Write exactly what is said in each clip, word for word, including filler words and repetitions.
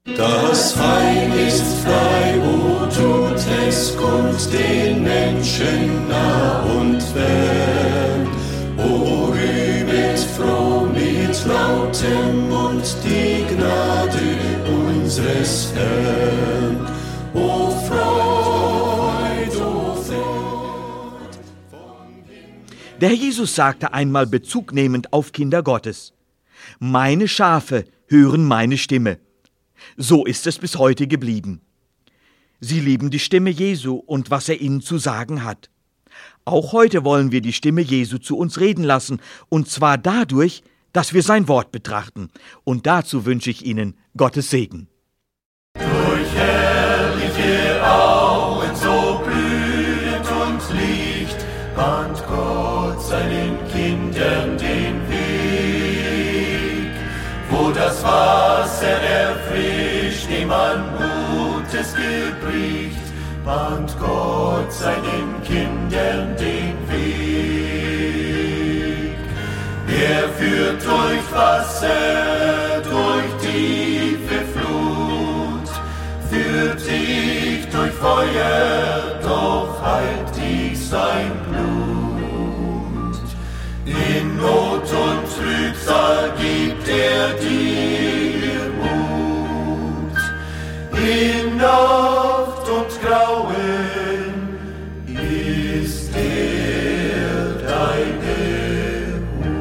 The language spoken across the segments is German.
Das Heil ist frei, o tut es kund den Menschen nah und fern. O rühmet froh mit lautem Mund die Gnade unseres Herrn. O Freud, o Freud. Der Herr Jesus sagte einmal Bezug nehmend auf Kinder Gottes: Meine Schafe hören meine Stimme. So ist es bis heute geblieben. Sie lieben die Stimme Jesu und was er ihnen zu sagen hat. Auch heute wollen wir die Stimme Jesu zu uns reden lassen, und zwar dadurch, dass wir sein Wort betrachten. Und dazu wünsche ich Ihnen Gottes Segen. Durch herrliche Auen so blühend und Licht bahnt Gott seinen Kindern den Weg, wo das Wasser erfrischt, dem man Gutes gebricht, bahnt Gott seinen Kindern den Weg. Er führt durch Wasser, durch tiefe Flut, führt dich durch Feuer, doch heilt dich sein Blut. In Not und Trübsal gibt er dir Mut. In Nacht und Grauen ist er deine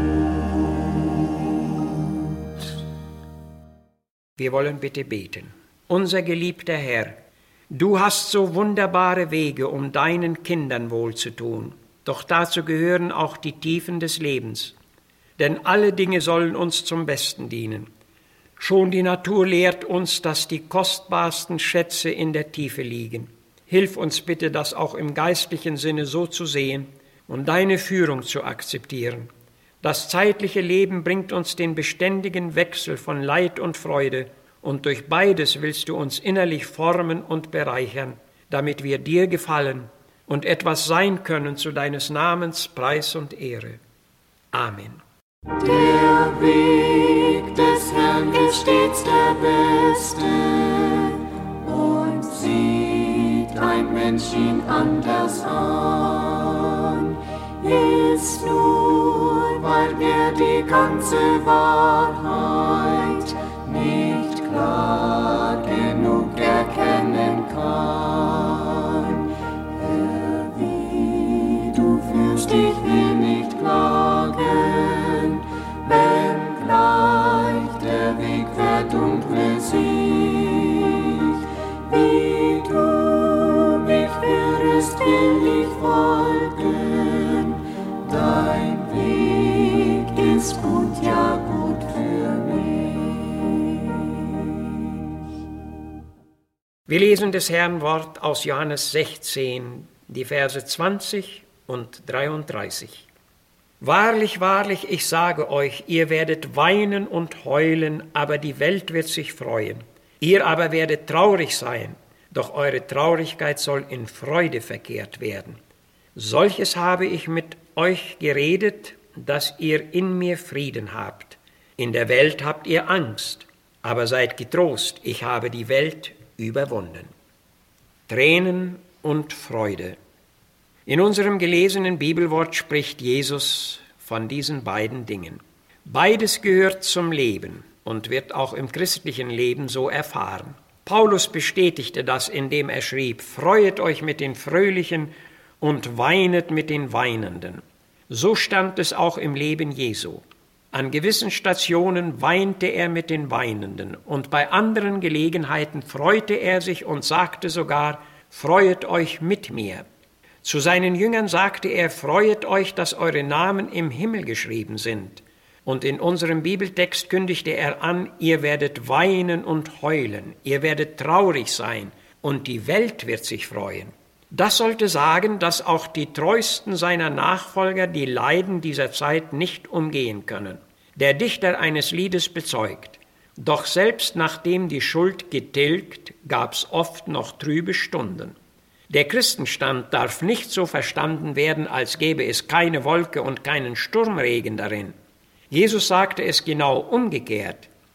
Hut. Wir wollen bitte beten. Unser geliebter Herr, du hast so wunderbare Wege, um deinen Kindern wohlzutun. Doch dazu gehören auch die Tiefen des Lebens. Denn alle Dinge sollen uns zum Besten dienen. Schon die Natur lehrt uns, dass die kostbarsten Schätze in der Tiefe liegen. Hilf uns bitte, das auch im geistlichen Sinne so zu sehen und deine Führung zu akzeptieren. Das zeitliche Leben bringt uns den beständigen Wechsel von Leid und Freude, und durch beides willst du uns innerlich formen und bereichern, damit wir dir gefallen und etwas sein können zu deines Namens Preis und Ehre. Amen. Der Weg des Herrn ist stets der beste, und sieht ein Mensch ihn anders an, ist nur, weil er die ganze Wahrheit nicht klar genug erkennen kann. Herr, wie du führst, ich will nicht klagen, wenn gleich der Weg verdunkle sich. Wie du mich führst, will ich folgen, dein Weg ist gut, ja gut für mich. Wir lesen des Herrn Wort aus Johannes sechzehn, die Verse zwanzig und dreiunddreißig. Wahrlich, wahrlich, ich sage euch, ihr werdet weinen und heulen, aber die Welt wird sich freuen. Ihr aber werdet traurig sein, doch eure Traurigkeit soll in Freude verkehrt werden. Solches habe ich mit euch geredet, dass ihr in mir Frieden habt. In der Welt habt ihr Angst, aber seid getrost, ich habe die Welt überwunden. Tränen und Freude. In unserem gelesenen Bibelwort spricht Jesus von diesen beiden Dingen. Beides gehört zum Leben und wird auch im christlichen Leben so erfahren. Paulus bestätigte das, indem er schrieb: Freuet euch mit den Fröhlichen und weinet mit den Weinenden. So stand es auch im Leben Jesu. An gewissen Stationen weinte er mit den Weinenden und bei anderen Gelegenheiten freute er sich und sagte sogar: Freuet euch mit mir. Zu seinen Jüngern sagte er: Freuet euch, dass eure Namen im Himmel geschrieben sind. Und in unserem Bibeltext kündigte er an: Ihr werdet weinen und heulen, ihr werdet traurig sein und die Welt wird sich freuen. Das sollte sagen, dass auch die treuesten seiner Nachfolger die Leiden dieser Zeit nicht umgehen können. Der Dichter eines Liedes bezeugt: Doch selbst nachdem die Schuld getilgt, gab's oft noch trübe Stunden. Der Christenstand darf nicht so verstanden werden, als gäbe es keine Wolke und keinen Sturmregen darin. Jesus sagte es genau umgekehrt.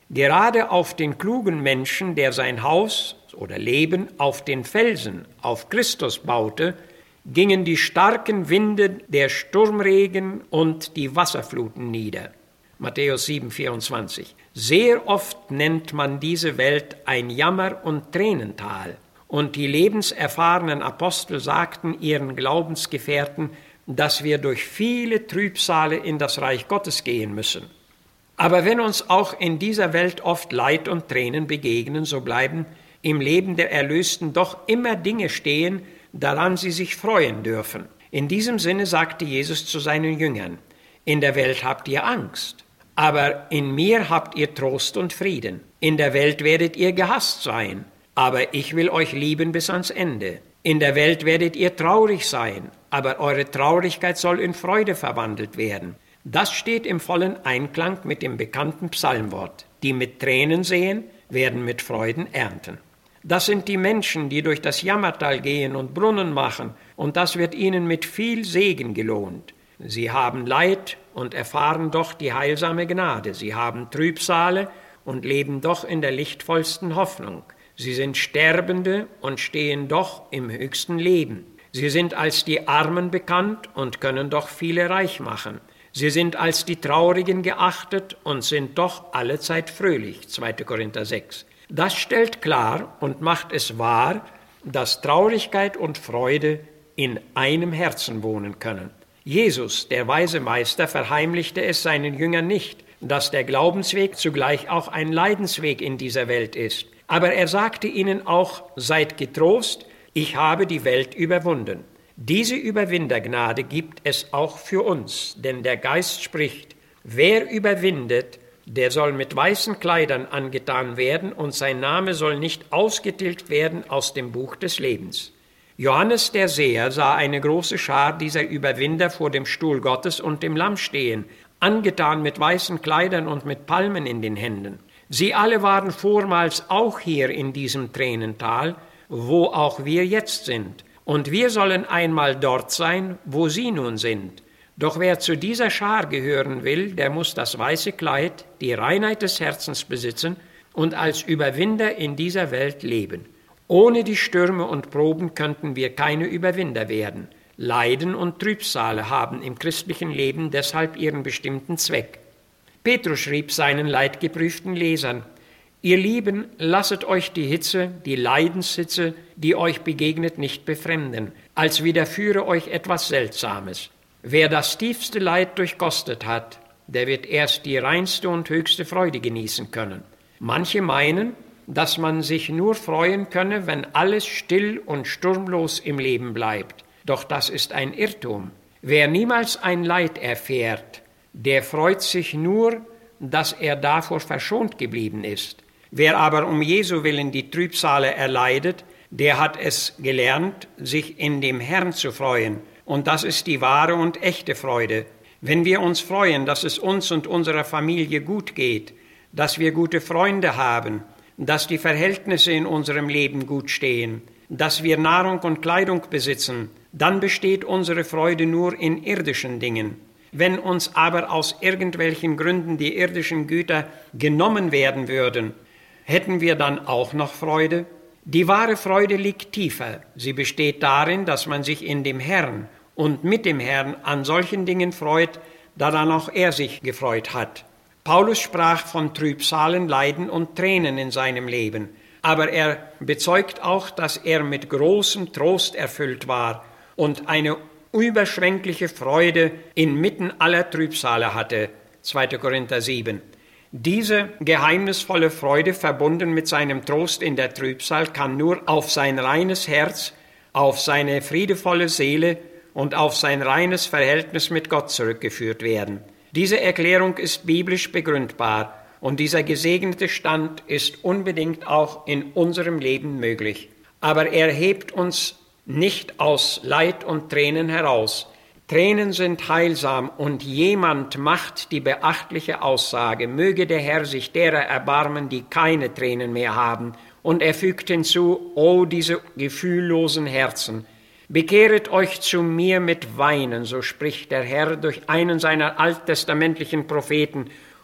Gerade auf den klugen Menschen, der sein Haus oder Leben auf den Felsen, auf Christus baute, gingen die starken Winde, der Sturmregen und die Wasserfluten nieder. Matthäus sieben, vierundzwanzig. Sehr oft nennt man diese Welt ein Jammer- und Tränental. Und die lebenserfahrenen Apostel sagten ihren Glaubensgefährten, dass wir durch viele Trübsale in das Reich Gottes gehen müssen. Aber wenn uns auch in dieser Welt oft Leid und Tränen begegnen, so bleiben im Leben der Erlösten doch immer Dinge stehen, daran sie sich freuen dürfen. In diesem Sinne sagte Jesus zu seinen Jüngern: In der Welt habt ihr Angst, aber in mir habt ihr Trost und Frieden. In der Welt werdet ihr gehasst sein, aber ich will euch lieben bis ans Ende. In der Welt werdet ihr traurig sein, aber eure Traurigkeit soll in Freude verwandelt werden. Das steht im vollen Einklang mit dem bekannten Psalmwort: Die mit Tränen sehen, werden mit Freuden ernten. Das sind die Menschen, die durch das Jammertal gehen und Brunnen machen, und das wird ihnen mit viel Segen gelohnt. Sie haben Leid und erfahren doch die heilsame Gnade. Sie haben Trübsale und leben doch in der lichtvollsten Hoffnung. Sie sind Sterbende und stehen doch im höchsten Leben. Sie sind als die Armen bekannt und können doch viele reich machen. Sie sind als die Traurigen geachtet und sind doch allezeit fröhlich. zweiter Korinther sechs. Das stellt klar und macht es wahr, dass Traurigkeit und Freude in einem Herzen wohnen können. Jesus, der weise Meister, verheimlichte es seinen Jüngern nicht, dass der Glaubensweg zugleich auch ein Leidensweg in dieser Welt ist. Aber er sagte ihnen auch: Seid getrost, ich habe die Welt überwunden. Diese Überwindergnade gibt es auch für uns, denn der Geist spricht: Wer überwindet, der soll mit weißen Kleidern angetan werden, und sein Name soll nicht ausgetilgt werden aus dem Buch des Lebens. Johannes der Seher sah eine große Schar dieser Überwinder vor dem Stuhl Gottes und dem Lamm stehen, angetan mit weißen Kleidern und mit Palmen in den Händen. Sie alle waren vormals auch hier in diesem Tränental, wo auch wir jetzt sind. Und wir sollen einmal dort sein, wo sie nun sind. Doch wer zu dieser Schar gehören will, der muss das weiße Kleid, die Reinheit des Herzens besitzen und als Überwinder in dieser Welt leben. Ohne die Stürme und Proben könnten wir keine Überwinder werden. Leiden und Trübsale haben im christlichen Leben deshalb ihren bestimmten Zweck. Petrus schrieb seinen leidgeprüften Lesern: Ihr Lieben, lasset euch die Hitze, die Leidenshitze, die euch begegnet, nicht befremden, als widerführe euch etwas Seltsames. Wer das tiefste Leid durchkostet hat, der wird erst die reinste und höchste Freude genießen können. Manche meinen, dass man sich nur freuen könne, wenn alles still und sturmlos im Leben bleibt. Doch das ist ein Irrtum. Wer niemals ein Leid erfährt, der freut sich nur, dass er davor verschont geblieben ist. Wer aber um Jesu willen die Trübsale erleidet, der hat es gelernt, sich in dem Herrn zu freuen. Und das ist die wahre und echte Freude. Wenn wir uns freuen, dass es uns und unserer Familie gut geht, dass wir gute Freunde haben, dass die Verhältnisse in unserem Leben gut stehen, dass wir Nahrung und Kleidung besitzen, dann besteht unsere Freude nur in irdischen Dingen. Wenn uns aber aus irgendwelchen Gründen die irdischen Güter genommen werden würden, hätten wir dann auch noch Freude? Die wahre Freude liegt tiefer. Sie besteht darin, dass man sich in dem Herrn und mit dem Herrn an solchen Dingen freut, daran auch er sich gefreut hat. Paulus sprach von Trübsalen, Leiden und Tränen in seinem Leben, aber er bezeugt auch, dass er mit großem Trost erfüllt war und eine überschwängliche Freude inmitten aller Trübsale hatte. zweiter Korinther sieben. Diese geheimnisvolle Freude, verbunden mit seinem Trost in der Trübsal, kann nur auf sein reines Herz, auf seine friedevolle Seele und auf sein reines Verhältnis mit Gott zurückgeführt werden. Diese Erklärung ist biblisch begründbar und dieser gesegnete Stand ist unbedingt auch in unserem Leben möglich. Aber er hebt uns nicht aus Leid und Tränen heraus. Tränen sind heilsam und jemand macht die beachtliche Aussage: Möge der Herr sich derer erbarmen, die keine Tränen mehr haben. Und er fügt hinzu: O diese gefühllosen Herzen, bekehret euch zu mir mit Weinen, so spricht der Herr durch einen seiner alttestamentlichen Propheten,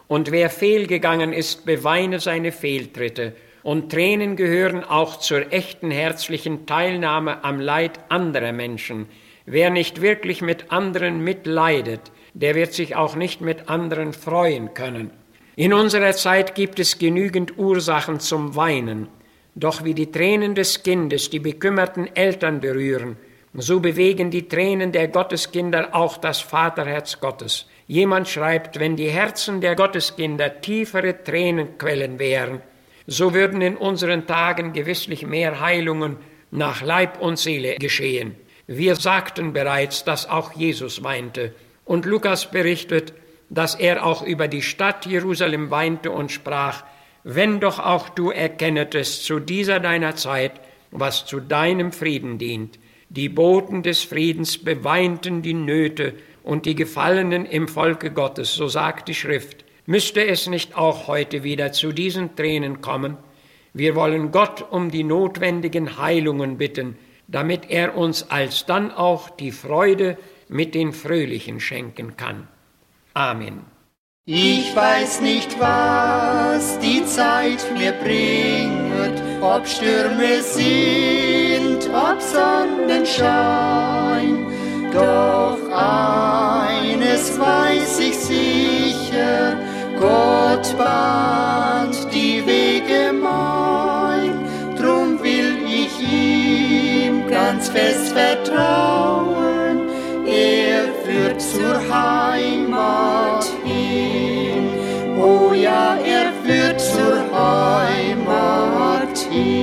Und wer fehlgegangen ist, beweine seine Fehltritte. Und Tränen gehören auch zur echten herzlichen Teilnahme am Leid anderer Menschen. Wer nicht wirklich mit anderen mitleidet, der wird sich auch nicht mit anderen freuen können. In unserer Zeit gibt es genügend Ursachen zum Weinen. Doch wie die Tränen des Kindes die bekümmerten Eltern berühren, so bewegen die Tränen der Gotteskinder auch das Vaterherz Gottes. Jemand schreibt, wenn die Herzen der Gotteskinder tiefere Tränenquellen wären, so würden in unseren Tagen gewisslich mehr Heilungen nach Leib und Seele geschehen. Wir sagten bereits, dass auch Jesus weinte. Und Lukas berichtet, dass er auch über die Stadt Jerusalem weinte und sprach, wenn doch auch du erkennetest zu dieser deiner Zeit, was zu deinem Frieden dient. Die Boten des Friedens beweinten die Nöte und die Gefallenen im Volke Gottes, so sagt die Schrift. Müsste es nicht auch heute wieder zu diesen Tränen kommen? Wir wollen Gott um die notwendigen Heilungen bitten, damit er uns alsdann auch die Freude mit den Fröhlichen schenken kann. Amen. Ich weiß nicht, was die Zeit mir bringt, ob Stürme sind, ob Sonnenschein. Doch eines weiß ich sicher, Gott bahnt die Wege mein. Drum will ich ihm ganz fest vertrauen, er führt zur Heimat hin. Oh ja, er führt zur Heimat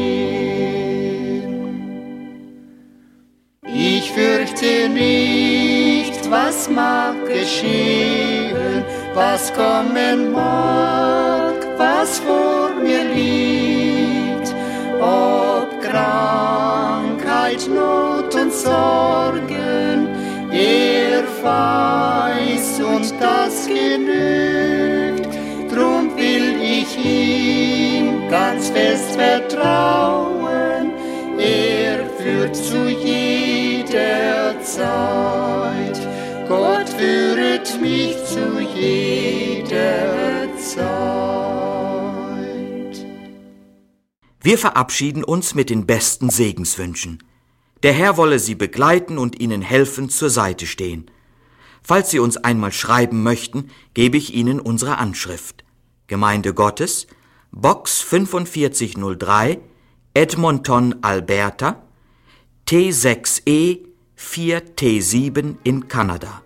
hin. Ich fürchte nicht, was mag geschehen, was kommen mag, was vor mir liegt, ob Krankheit, Not und Sorgen, er weiß und das genügt, drum will ich ihm ganz fest vertrauen, er führt zu jeder Zeit, Gott führet mich zu jeder Zeit. Wir verabschieden uns mit den besten Segenswünschen. Der Herr wolle Sie begleiten und Ihnen helfen zur Seite stehen. Falls Sie uns einmal schreiben möchten, gebe ich Ihnen unsere Anschrift. Gemeinde Gottes, Box fünfundvierzig null drei, Edmonton, Alberta, T sechs E vier T sieben in Kanada.